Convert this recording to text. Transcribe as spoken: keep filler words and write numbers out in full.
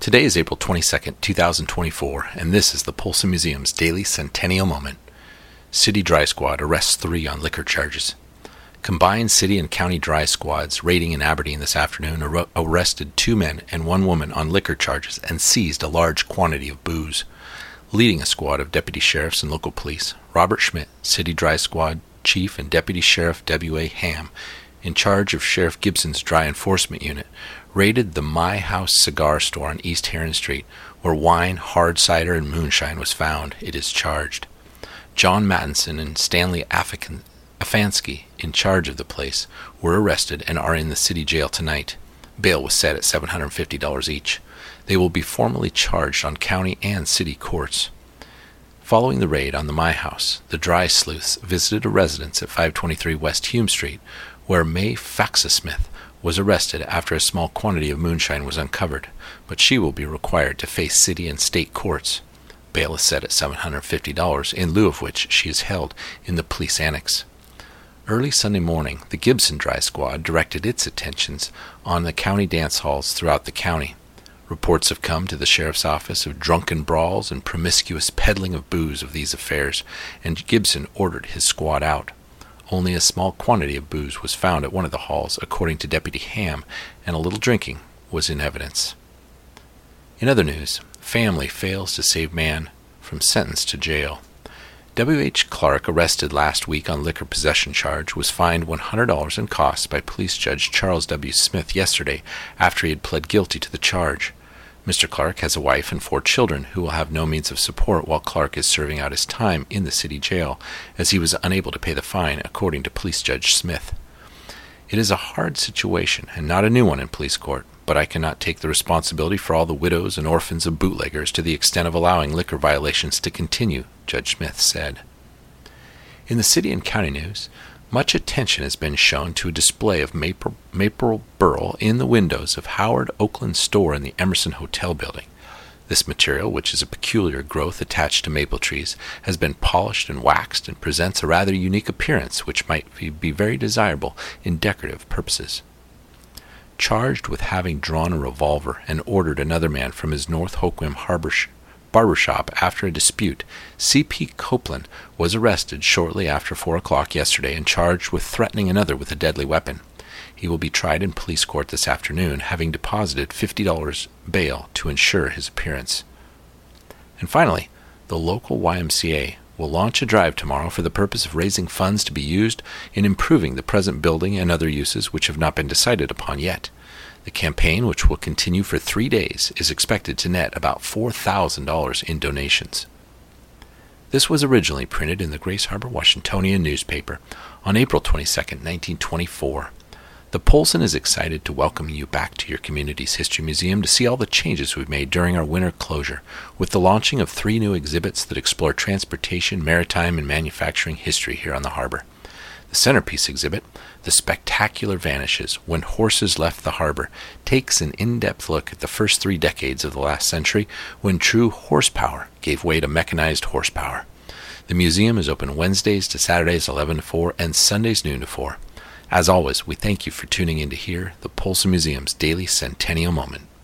Today is April twenty-second, two thousand twenty-four, and this is the Polson Museum's Daily Centennial Moment. City Dry Squad arrests three on liquor charges. Combined city and county dry squads raiding in Aberdeen this afternoon ar- arrested two men and one woman on liquor charges and seized a large quantity of booze. Leading a squad of deputy sheriffs and local police, Robert Schmidt, City Dry Squad Chief, and Deputy Sheriff W A Ham, in charge of Sheriff Gibson's Dry Enforcement Unit, raided the My House cigar store on East Heron Street, where wine, hard cider, and moonshine was found. It is charged. John Mattinson and Stanley Afakan- Afansky, in charge of the place, were arrested and are in the city jail tonight. Bail was set at seven hundred fifty dollars each. They will be formally charged on county and city courts. Following the raid on the My House, the Dry Sleuths visited a residence at five twenty-three West Hume Street, where May Faxasmith was arrested after a small quantity of moonshine was uncovered, but she will be required to face city and state courts. Bail is set at seven hundred fifty dollars, in lieu of which she is held in the police annex. Early Sunday morning, the Gibson Dry Squad directed its attentions on the county dance halls throughout the county. Reports have come to the sheriff's office of drunken brawls and promiscuous peddling of booze of these affairs, and Gibson ordered his squad out. Only a small quantity of booze was found at one of the halls, according to Deputy Ham, and a little drinking was in evidence. In other news, family fails to save man from sentence to jail. W H Clark, arrested last week on liquor possession charge, was fined one hundred dollars in costs by Police Judge Charles W. Smith yesterday after he had pled guilty to the charge. Mister Clark has a wife and four children who will have no means of support while Clark is serving out his time in the city jail, as he was unable to pay the fine, according to Police Judge Smith. It is a hard situation and not a new one in police court, but I cannot take the responsibility for all the widows and orphans of bootleggers to the extent of allowing liquor violations to continue, Judge Smith said. In the city and county news, much attention has been shown to a display of maple, maple burl in the windows of Howard Oakland's store in the Emerson Hotel building. This material, which is a peculiar growth attached to maple trees, has been polished and waxed and presents a rather unique appearance which might be very desirable in decorative purposes. Charged with having drawn a revolver and ordered another man from his North Hoquiam Harbor barbershop after a dispute, C P Copeland was arrested shortly after four o'clock yesterday and charged with threatening another with a deadly weapon. He will be tried in police court this afternoon, having deposited fifty dollars bail to ensure his appearance. And finally, the local Y M C A will launch a drive tomorrow for the purpose of raising funds to be used in improving the present building and other uses which have not been decided upon yet. The campaign, which will continue for three days, is expected to net about four thousand dollars in donations. This was originally printed in the Grace Harbor Washingtonian newspaper on April twenty-second, nineteen twenty-four. The Polson is excited to welcome you back to your community's history museum to see all the changes we've made during our winter closure, with the launching of three new exhibits that explore transportation, maritime, and manufacturing history here on the harbor. The centerpiece exhibit, The Spectacular Vanishes When Horses Left the Harbor, takes an in-depth look at the first three decades of the last century when true horsepower gave way to mechanized horsepower. The museum is open Wednesdays to Saturdays eleven to four and Sundays noon to four. As always, we thank you for tuning in to hear the Polson Museum's Daily Centennial Moment.